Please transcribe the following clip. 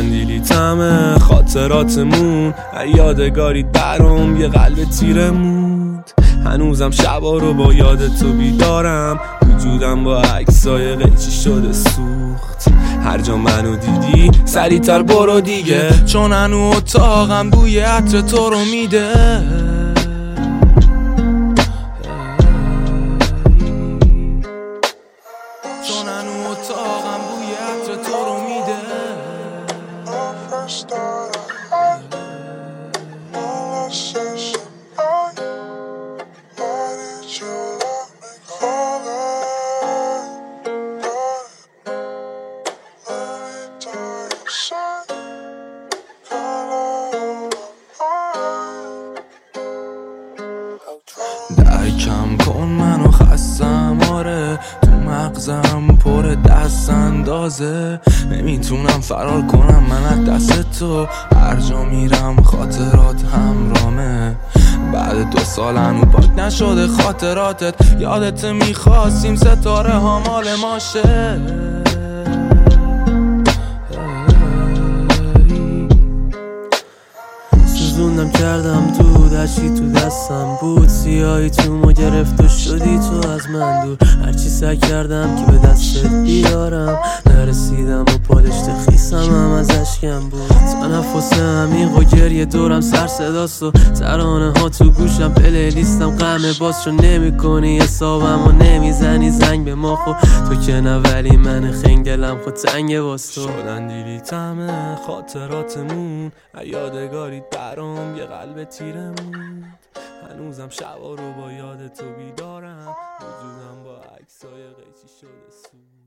شدن دیلی تمه خاطراتمون یادگاری برام یه قلب تیرمون. هنوزم شبا رو با یاد تو بیدارم، وجودم با عکسای قیچی شده سوخت. هر جا منو دیدی سریعتر برو دیگه، چون هنو اتاقم بوی عطر تو رو میده. چون هنو اتاقم بوی عطر تو رو میده. کم کن منو خستم، آره تو مغزم پر دست اندازه. نمیتونم فرار کنم من از دست تو، هر جا میرم خاطرات همرامه. بعد 2 سال هنو پاک نشده خاطراتت، یادت میخواستیم ستاره ها مال ماشه. سوزوندم کردم دود، هرچی تو دستم بود سیاهی تو ما گرفت و شدی تو از من دور. هرچی سعی کردم که به دستت بیارم نرسیدم و پادشت خیسم هم از اشکم بود. تنفس عمیق و گریه دورم سر صداست و ترانه ها تو گوشم پلیلیستم غم باز. چون نمی کنی حسابم و نمیزنی زنگ به ما خود تو که نه، ولی من خنگلم خود تنگ باز تو. شدن دیلی تمه خاطراتمون یادگاری برام یه قلب تیرمون. هنوزم شبا رو با یاد تو بیدارم، وجودم با عکسای قیچی شده سود.